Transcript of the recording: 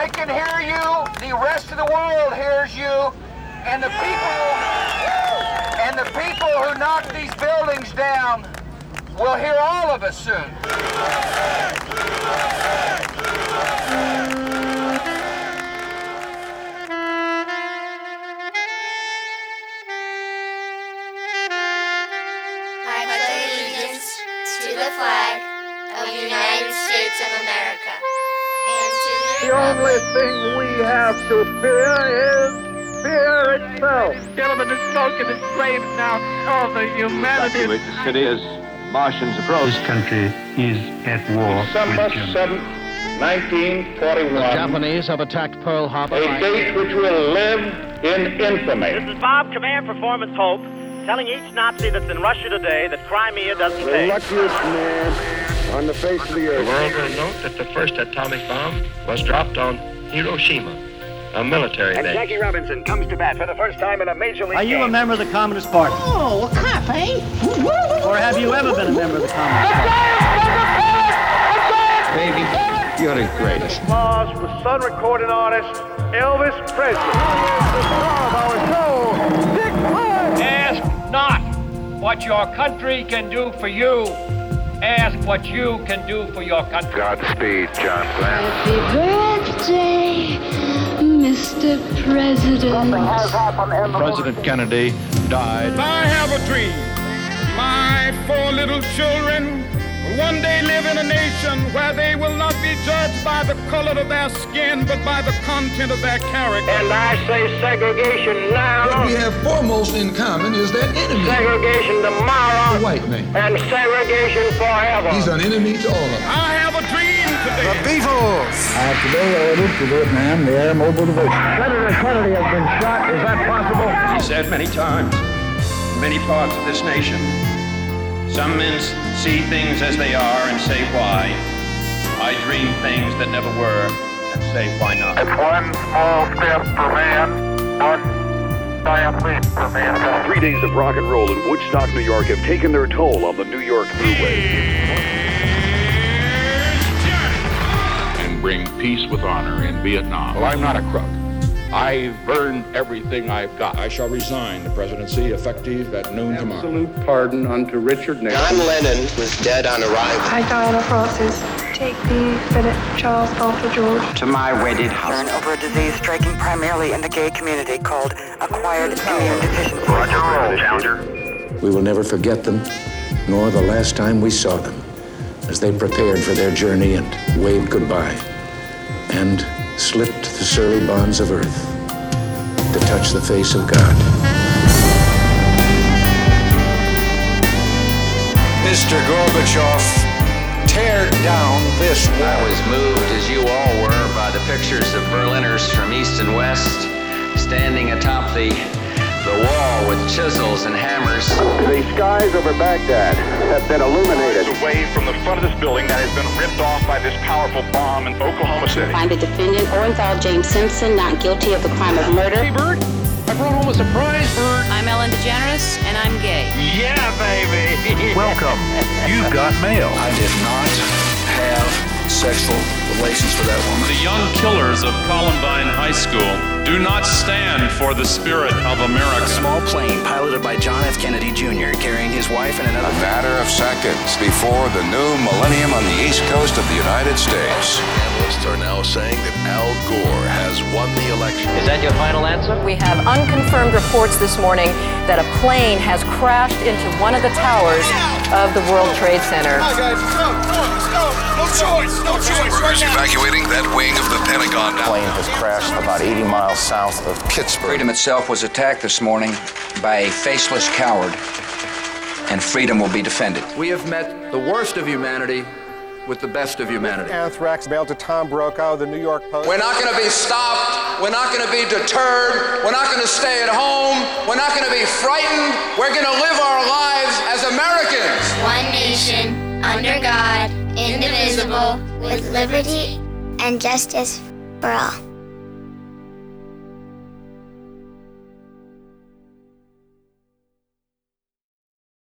I can hear you, the rest of the world hears you, and the people who knock these buildings down will hear all of us soon. I pledge allegiance to the flag of the United States of America and to the only thing we have to fear is fear itself. Gentlemen, the smoke and the flames now of the humanity. Evacuate the city as Martians approach. This country is at war December with Germany. 7th, 1941. The Japanese have attacked Pearl Harbor. A date which will live in infamy. This is Bob, Command Performance Hope, telling each Nazi that's in Russia today that Crimea doesn't pay. The luckiest man on the face of the earth. The world will note that the first atomic bomb was dropped on Hiroshima, a military base. And Jackie Robinson comes to bat for the first time in a major league Are you game. a member of the Communist Party? Oh, well, crap, eh? Or have you ever been a member of the Communist Party? Baby, you're the greatest. Applause for Sun recording artist Elvis Presley. Ask not what your country can do for you. Ask what you can do for your country. Godspeed, John Glenn. Happy birthday, Mr. President. President Kennedy died. I have a dream. My 4 little children will one day live in a nation where they will not be judged by the color of their skin, but by the content of their character. And I say segregation now. What we have foremost in common is that enemy. Segregation tomorrow. The white man. And segregation forever. He's an enemy to all of us. I have a dream today. The Beatles. I have today ordered to Vietnam the Air Mobile Division. Senator Kennedy has been shot. Is that possible? He said many times, in many parts of this nation, some men see things as they are and say why. I dream things that never were and say why not. It's one small step for man, one giant leap for mankind. 3 days of rock and roll in Woodstock, New York have taken their toll on the New York Thruway. And bring peace with honor in Vietnam. Well, I'm not a crook. I've earned everything I've got. I shall resign the presidency effective at noon tomorrow. Absolute pardon unto Richard Nixon. John Lennon was dead on arrival. I, Diana Francis, take thee, Philip Charles Arthur George, to my wedded house. Over a disease striking primarily in the gay community called acquired immune deficiency. Roger, roll, Challenger. We will never forget them, nor the last time we saw them, as they prepared for their journey and waved goodbye, and slipped the surly bonds of earth to touch the face of God. Mr. Gorbachev, tear down this wall. I was moved, as you all were, by the pictures of Berliners from east and west standing atop the wall with chisels and hammers. The skies over Baghdad have been illuminated. Away from the front of this building that has been ripped off by this powerful bomb in Oklahoma City. Find the defendant, Orenthal James Simpson, not guilty of the crime of murder. Hey, Bert, I brought home a surprise, Bert. I'm Ellen DeGeneres, and I'm gay. Yeah, baby. Welcome. You've got mail. I did not have sexual relations with that woman. The young killers of Columbine High School do not stand for the spirit of America. A small plane piloted by John F. Kennedy Jr. carrying his wife and another. A matter of seconds before the new millennium on the east coast of the United States. Analysts are now saying that Al Gore has won the election. Is that your final answer? We have unconfirmed reports this morning that a plane has crashed into one of the towers of the World Trade Center. Come on, guys, no choice. Workers evacuating that wing of the Pentagon now. The plane has crashed about 80 miles south of Pittsburgh. Freedom itself was attacked this morning by a faceless coward, and freedom will be defended. We have met the worst of humanity with the best of humanity. Anthrax mailed to Tom Brokaw, the New York Post. We're not going to be stopped. We're not going to be deterred. We're not going to stay at home. We're not going to be frightened. We're going to live our lives as Americans. one nation, under God, indivisible, with liberty and justice for all.